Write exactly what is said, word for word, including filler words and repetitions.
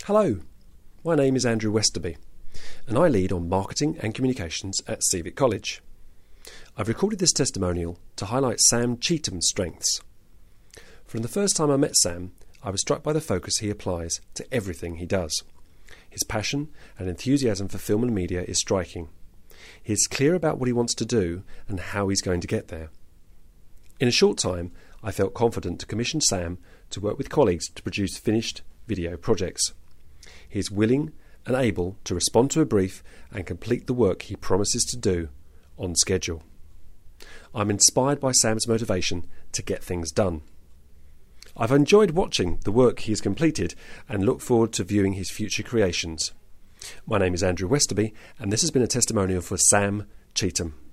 Hello, my name is Andrew Westerby and I lead on marketing and communications at Civic College. I've recorded this testimonial to highlight Sam Cheetham's strengths. From the first time I met Sam, I was struck by the focus he applies to everything he does. His passion and enthusiasm for film and media is striking. He is clear about what he wants to do and how he's going to get there. In a short time, I felt confident to commission Sam to work with colleagues to produce finished video projects. He is willing and able to respond to a brief and complete the work he promises to do on schedule. I'm inspired by Sam's motivation to get things done. I've enjoyed watching the work he has completed and look forward to viewing his future creations. My name is Andrew Westerby and this has been a testimonial for Sam Cheetham.